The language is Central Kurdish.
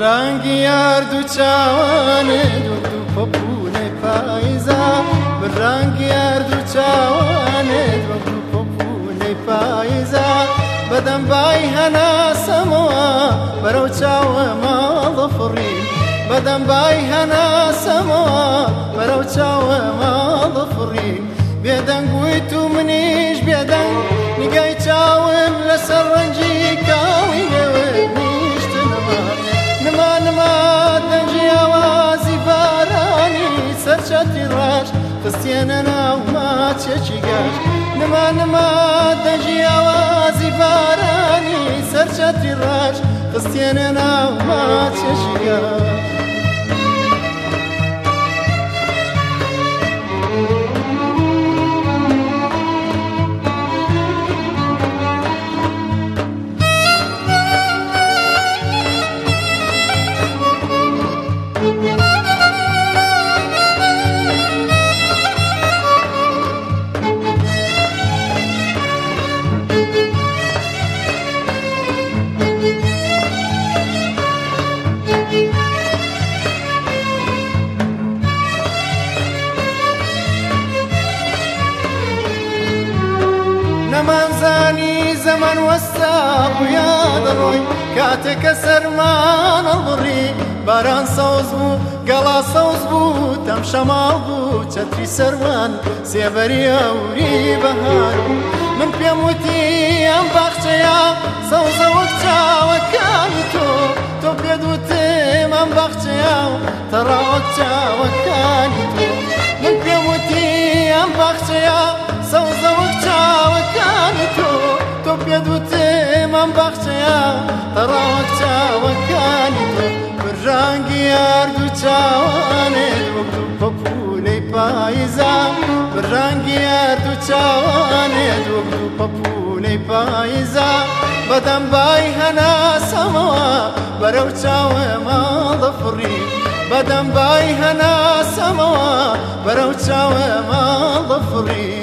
ڕەنگی یارد و چاوانت وەکو پەپوولەی پاییزە ڕەنگی یارد و چاوانت وەکو پەپوولەی پاییزە بەدەم بای هەناسەمەوە بەرەو چاوە ماڵە فڕی بەدەم بای هەناسەمەوە بەرەو چاوە ماڵە فڕی بێدەنگویت و منیش بێدەنگ نیگای چاوم لەسەر ڕەنجی کاوی نێوت نیشتنەوە نما دەنجی ئاوازی بارانی سەرچەتی ڕەش خستێنە ناو ماچێکی گەشت نما دەنجی ئاوازی بارانی سەرچەتی ڕەش خستێنە ناو ماچێکی گەشت نەمانزانی زەمان وەستا بوویا دەڕۆی کاتێکە سەرمان هەڵبڕی باران سەوز بوو گەڵا سەوز بوو تەمشە ماڵ بوو چەتری سەروان سێبەری ئەوری بەهار بوو من پێم وتی ئەم باخچەیە سەوزە وەک چاوەکانی تۆ پێت وتم ئەم باخچەیە تەڕا وەک چاوەکانی تۆ من پێم وتی ئەم باخچەیە سەوزە وەک چاوەکانی تۆ پێت وتم ئەم باخچەیە تەڕا وەک چاوەکانی تۆ ڕەنگی یارد و چاوانت وەکو پەپوولەی پاییزە ڕەنگی یارد و چاوانت وەکو پەپوولەی پاییزە بەدەم بای هەناسەمەوە بەرەو چاوە ماڵە فڕی بەدەم بای هەناسەمەوە بەرەو چاوە ماڵە فڕی